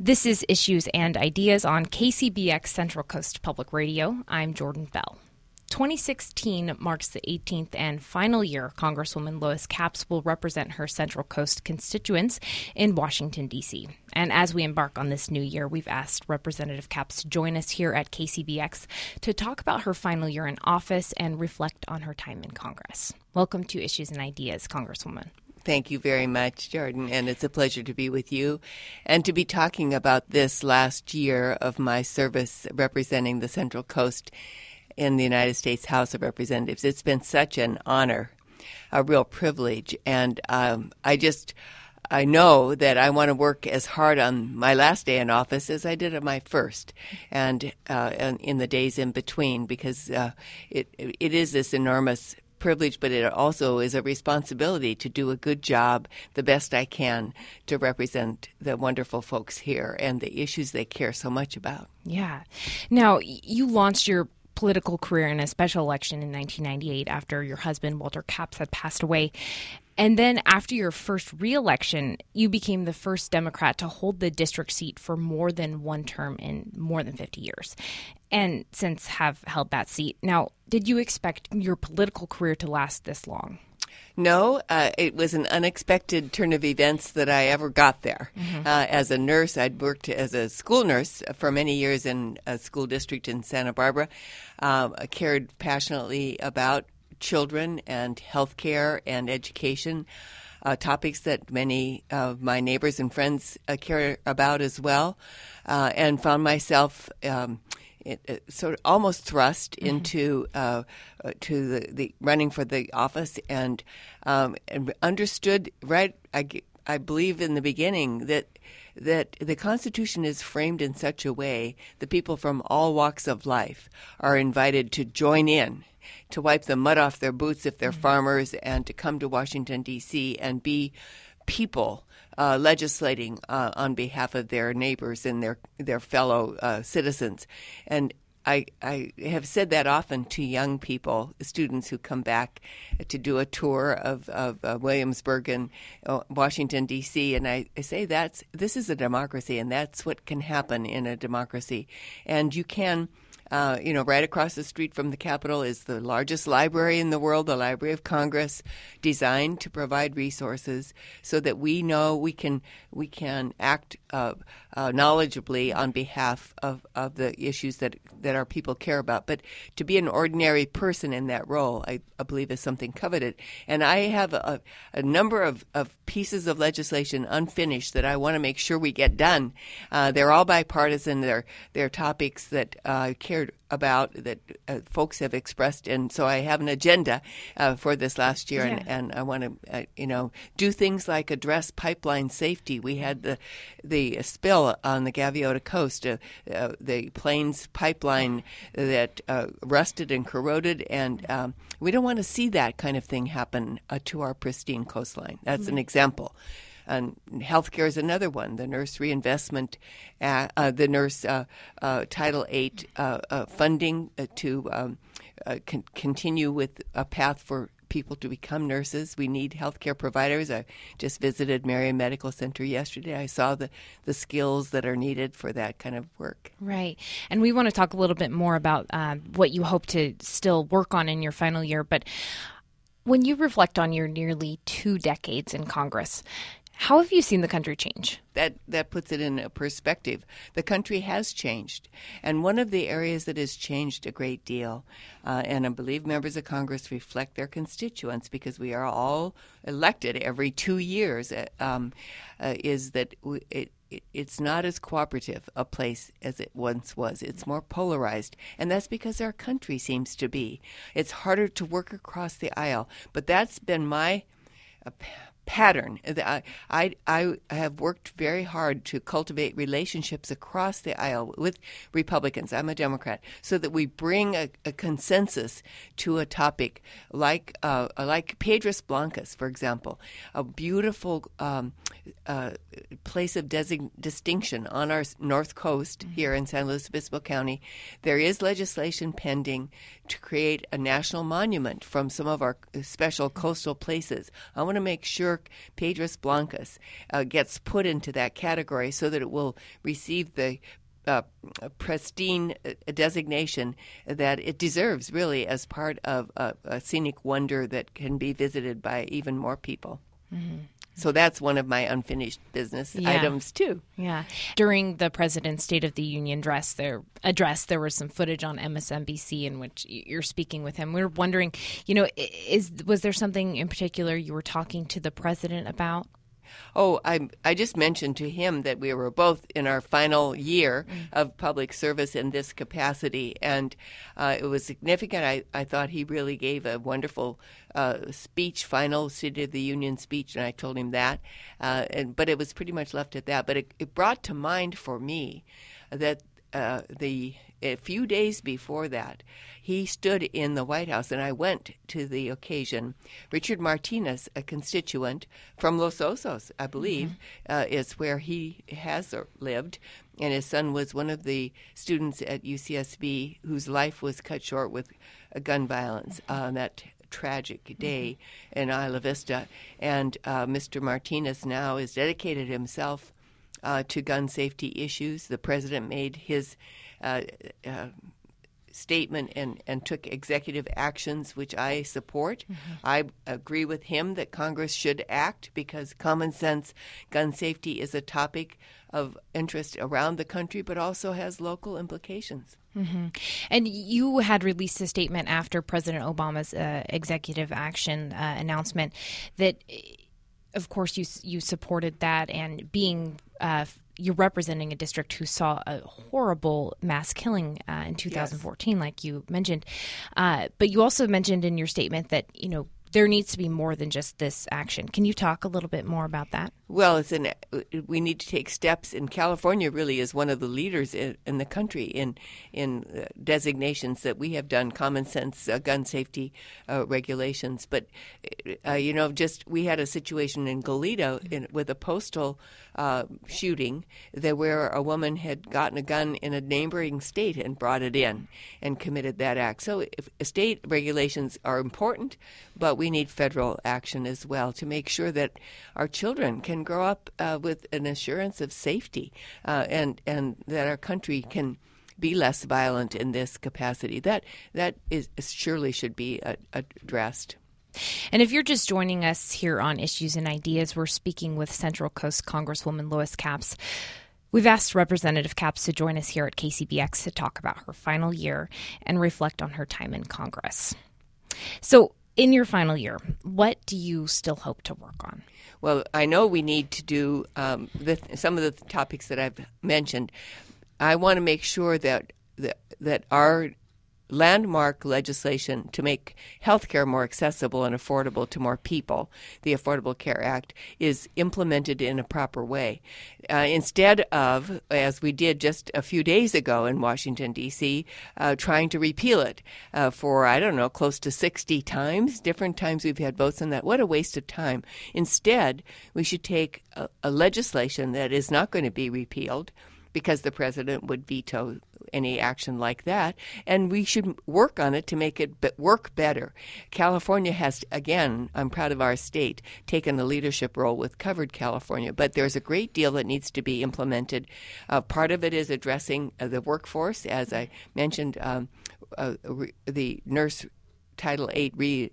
This is Issues and Ideas on KCBX Central Coast Public Radio. I'm Jordan Bell. 2016 marks the 18th and final year Congresswoman Lois Capps will represent her Central Coast constituents in Washington, D.C. And as we embark on this new year, we've asked Representative Capps to join us here at KCBX to talk about her final year in office and reflect on her time in Congress. Welcome to Issues and Ideas, Congresswoman. Thank you very much, Jordan, and it's a pleasure to be with you and to be talking about this last year of my service representing the Central Coast in the United States House of Representatives. It's been such an honor, a real privilege, and I know that I want to work as hard on my last day in office as I did on my first, and in the days in between, because it is this enormous privilege, but it also is a responsibility to do a good job, the best I can, to represent the wonderful folks here and the issues they care so much about. Yeah. Now, you launched your political career in a special election in 1998 after your husband, Walter Capps, had passed away. And then after your first re-election, you became the first Democrat to hold the district seat for more than one term in more than 50 years, and since have held that seat. Now, did you expect your political career to last this long? No, it was an unexpected turn of events that I ever got there. As a nurse, I'd worked as a school nurse for many years in a school district in Santa Barbara. I cared passionately about children and health care and education, topics that many of my neighbors and friends care about as well, and found myself sort of almost thrust into to the running for the office, and understood right. I believe in the beginning that the Constitution is framed in such a way that people from all walks of life are invited to join in, to wipe the mud off their boots if they're farmers, and to come to Washington, D.C. and be people legislating on behalf of their neighbors and their fellow citizens. And I have said that often to young people, students who come back to do a tour of Williamsburg and Washington, D.C., and I say this is a democracy, and that's what can happen in a democracy. And you can right across the street from the Capitol is the largest library in the world, the Library of Congress, designed to provide resources so that we know we can act knowledgeably on behalf of the issues that our people care about. But to be an ordinary person in that role, I believe, is something coveted. And I have a number of pieces of legislation unfinished that I want to make sure we get done. They're all bipartisan. They're topics that I cared about, that folks have expressed, and so I have an agenda for this last year, and I want to do things like address pipeline safety. We had the spill on the Gaviota Coast, the Plains pipeline that rusted and corroded, and we don't want to see that kind of thing happen to our pristine coastline. That's an example. And healthcare is another one. The Nurse Reinvestment, the Nurse Title VIII funding to continue with a path for people to become nurses. We need healthcare providers. I just visited Marion Medical Center yesterday. I saw the skills that are needed for that kind of work. Right. And we want to talk a little bit more about what you hope to still work on in your final year. But when you reflect on your nearly 2 decades in Congress, how have you seen the country change? That puts it in a perspective. The country has changed. And one of the areas that has changed a great deal, and I believe members of Congress reflect their constituents because we are all elected every 2 years, is that it's not as cooperative a place as it once was. It's more polarized, and that's because our country seems to be. It's harder to work across the aisle, but that's been my pattern. I have worked very hard to cultivate relationships across the aisle with Republicans. I'm a Democrat, so that we bring a consensus to a topic like Piedras Blancas, for example, a beautiful place of distinction on our north coast here in San Luis Obispo County. There is legislation pending to create a national monument from some of our special coastal places. I want to make sure York Piedras Blancas gets put into that category so that it will receive the pristine designation that it deserves, really, as part of a scenic wonder that can be visited by even more people. Mm-hmm. So that's one of my unfinished business items, too. Yeah. During the President's State of the Union address, there was some footage on MSNBC in which you're speaking with him. We were wondering, was there something in particular you were talking to the President about? Oh, I just mentioned to him that we were both in our final year of public service in this capacity, and it was significant. I thought he really gave a wonderful speech, final State of the Union speech, and I told him that. But it was pretty much left at that. But it brought to mind for me that a few days before that, he stood in the White House, and I went to the occasion. Richard Martinez, a constituent from Los Osos, I believe, is where he has lived, and his son was one of the students at UCSB whose life was cut short with gun violence on that tragic day in Isla Vista. And Mr. Martinez now has dedicated himself to gun safety issues. The president made his statement and took executive actions, which I support. I agree with him that Congress should act because common sense gun safety is a topic of interest around the country, but also has local implications. Mm-hmm. And you had released a statement after President Obama's executive action announcement that, of course, you supported that, and being you're representing a district who saw a horrible mass killing in 2014, like you mentioned. But you also mentioned in your statement that, there needs to be more than just this action. Can you talk a little bit more about that? Well, we need to take steps, and California really is one of the leaders in the country in designations that we have done common sense gun safety regulations. But we had a situation in Goleta with a postal shooting where a woman had gotten a gun in a neighboring state and brought it in and committed that act. So state regulations are important, but we need federal action as well to make sure that our children can grow up with an assurance of safety and that our country can be less violent in this capacity. That is surely should be addressed. And if you're just joining us here on Issues and Ideas, we're speaking with Central Coast Congresswoman Lois Capps. We've asked Representative Capps to join us here at KCBX to talk about her final year and reflect on her time in Congress. So, in your final year, what do you still hope to work on? Well, I know we need to do some of the topics that I've mentioned. I want to make sure that our landmark legislation to make health care more accessible and affordable to more people, the Affordable Care Act, is implemented in a proper way. Instead of, as we did just a few days ago in Washington, D.C., trying to repeal it for, close to 60 times, different times we've had votes on that. What a waste of time. Instead, we should take a legislation that is not going to be repealed, because the president would veto any action like that, and we should work on it to make it work better. California has, again, I'm proud of our state, taken a leadership role with Covered California, but there's a great deal that needs to be implemented. Part of it is addressing the workforce, as I mentioned, the nurse Title VIII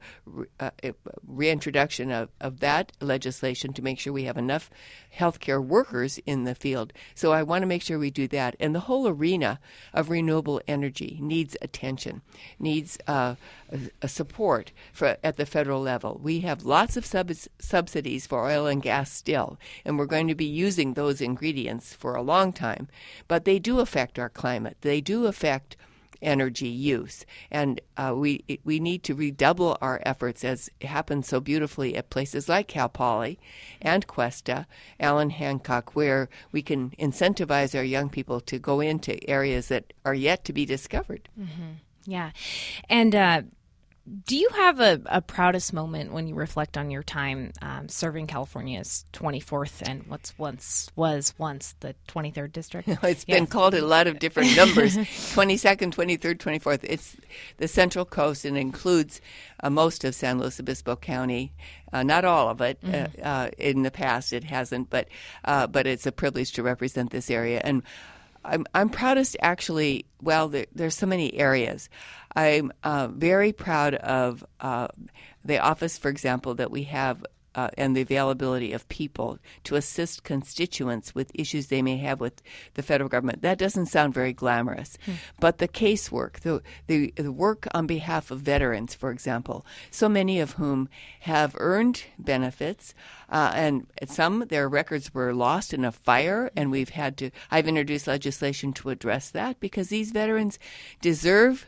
reintroduction of that legislation to make sure we have enough healthcare workers in the field. So I want to make sure we do that. And the whole arena of renewable energy needs attention, needs a support at the federal level. We have lots of subsidies for oil and gas still, and we're going to be using those ingredients for a long time. But they do affect our climate. They do affect energy use, and we need to redouble our efforts, as happens so beautifully at places like Cal Poly and Cuesta, Allen Hancock, where we can incentivize our young people to go into areas that are yet to be discovered. Mm-hmm. Yeah, and Do you have a proudest moment when you reflect on your time serving California's 24th and was once the 23rd district? It's been called a lot of different numbers, 22nd, 23rd, 24th. It's the Central Coast and includes most of San Luis Obispo County. Not all of it. In the past it hasn't, but it's a privilege to represent this area. And I'm proudest, actually. Well, there's so many areas. I'm very proud of the office, for example, that we have and the availability of people to assist constituents with issues they may have with the federal government. That doesn't sound very glamorous, but the casework, the work on behalf of veterans, for example, so many of whom have earned benefits, and some, their records were lost in a fire, and I've introduced legislation to address that because these veterans deserve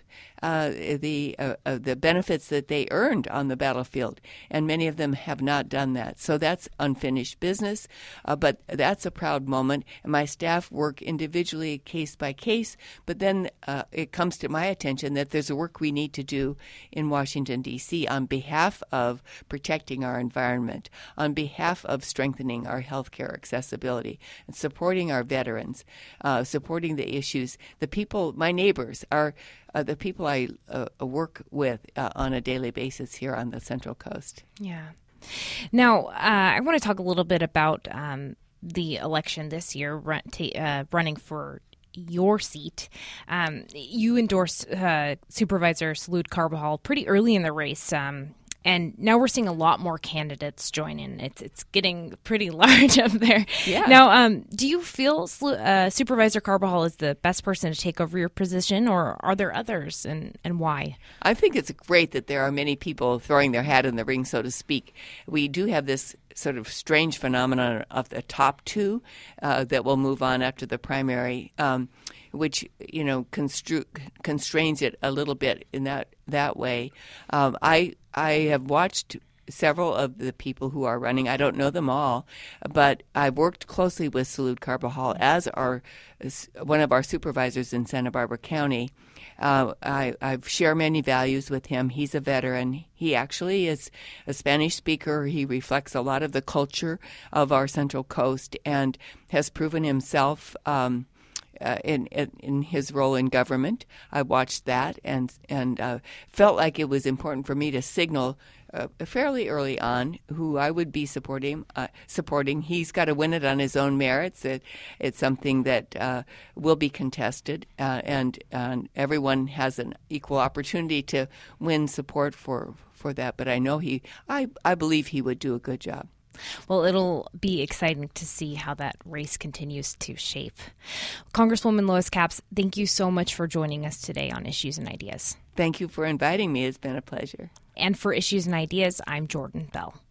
the benefits that they earned on the battlefield, and many of them have not done that. So that's unfinished business, but that's a proud moment. And my staff work individually, case by case, but then it comes to my attention that there's a work we need to do in Washington, D.C. on behalf of protecting our environment, on behalf of strengthening our healthcare accessibility, and supporting our veterans, supporting the issues. The people, my neighbors, are the people I work with on a daily basis here on the Central Coast. Yeah. Now, I want to talk a little bit about the election this year, running for your seat. You endorsed Supervisor Salud Carbajal pretty early in the race. And now we're seeing a lot more candidates join in. It's getting pretty large up there. Yeah. Now, do you feel Supervisor Carbajal is the best person to take over your position, or are there others, and why? I think it's great that there are many people throwing their hat in the ring, so to speak. We do have this sort of strange phenomenon of the top two that will move on after the primary, which constrains it a little bit in that way. I have watched several of the people who are running. I don't know them all, but I've worked closely with Salud Carbajal as one of our supervisors in Santa Barbara County. I've shared many values with him. He's a veteran. He actually is a Spanish speaker. He reflects a lot of the culture of our Central Coast and has proven himself in his role in government. I watched that and felt like it was important for me to signal fairly early on who I would be supporting. He's got to win it on his own merits. It's something that will be contested, and everyone has an equal opportunity to win support for that. But I know I believe he would do a good job. Well, it'll be exciting to see how that race continues to shape. Congresswoman Lois Capps, thank you so much for joining us today on Issues and Ideas. Thank you for inviting me. It's been a pleasure. And for Issues and Ideas, I'm Jordan Bell.